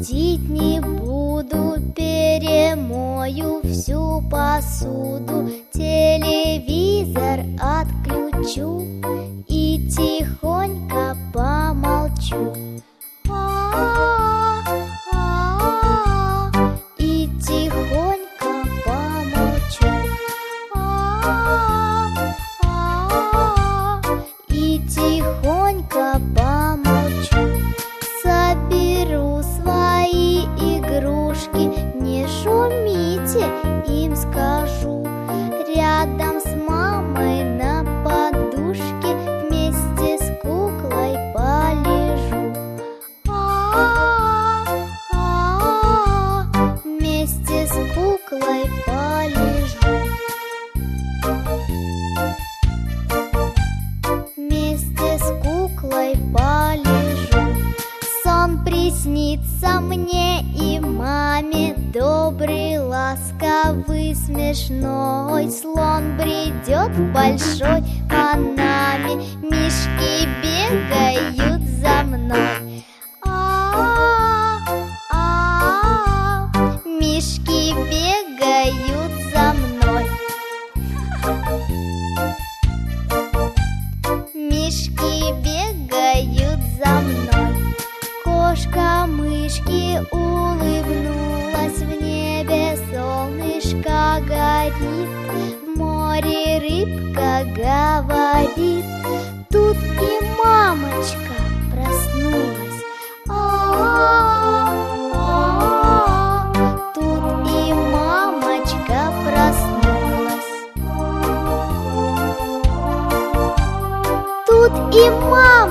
будить не буду, перемою всю посуду, телевизор отключу и тихонько помолчу. И тихонько помолчу. И тихонько помолчу. Соберу свои игрушки, не шумите, им скажу. Рядом с мамой на подушке вместе с куклой полежу. Вместе с куклой полежу. Вместе с куклой полежу. Сон приснится мне и маме, добрый, ласковый, смешной. Слон бредет большой по нами, мишки бегают за мной. Мишки бегают за мной. Мишки бегают за мной. Кошка-мышки улыбнулась, в небе солнышко горит, в море рыбка говорит. Тут и мамочка проснулась. Тут и мамочка проснулась. Тут и мама